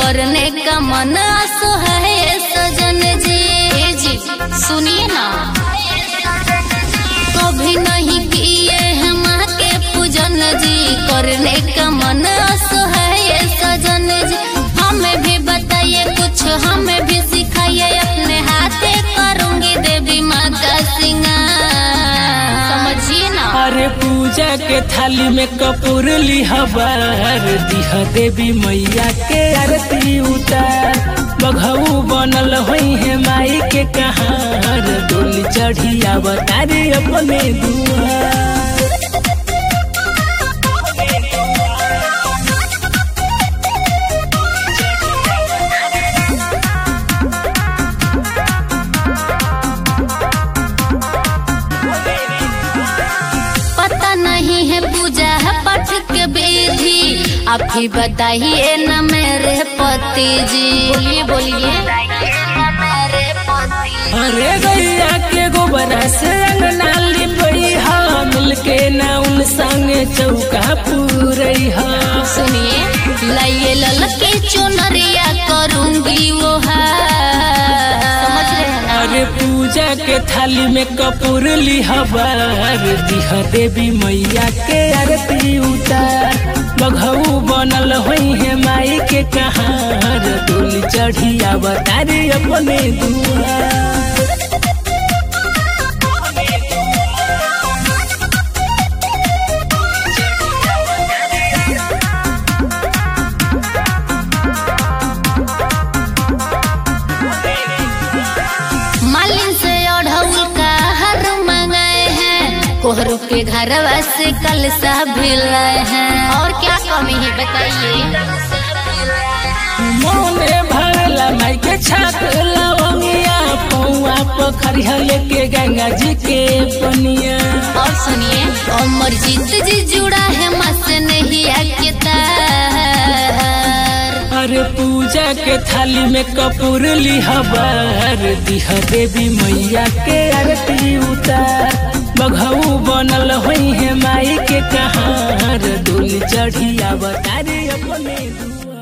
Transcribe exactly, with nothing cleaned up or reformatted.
करने का मन आसो है सजन जी। ए जी सुनिए ना, कभी नहीं किए हैं माँ के पूजन जी, करने का मन आसो है सजन जी। हमें भी बताइए कुछ, हमें भी सिखाइए, अपने हाथे करूंगी देवी माँ का सिंगार, समझिए ना। अरे पूजा के थाली में कपूर लिहबार, दिह देवी मैया के आरती उतार। बघऊ बनल होई है माई के कहार, डोली चढ़ी अवतारी अपने दुआर। आप ही बताइए न मेरे पति जी, बोलिए बोलिए। अरे गैया के गोबरा से अंगना लिपई हा, मिलके ना उन संगे चौका पूरई हा। सुनिए लाइए ललके चुनरिया करूंगी वो समझ रहे हैं ना। अरे पूजा के थाली में कपूर लिहबार, दिह देवी मैया के आरती उतार। बघऊ बनल होई है माई के कहार, डोली चढ़ी अवतारी अपने दुआर। मालिन से ओढ़ौल का हर मंगाए हैं, कोहरू के घरवा से कलसा भी लाए हैं। और क्या कमी है बताइए। मोने भरला माई के छाक लवंगिया, पौआ पोखरिया लेके गंगा जी के पनिया। और सुनिए अमरजीत जी जुड़ा है माँ से नहीं आके तार। अरे पूजा के थाली में कपूर लिहबार, दिह देवी मैया के आरती उतार। बघऊ बनल होई है माई के कहार, डोली चढ़ी अवतारी अपने दुआर।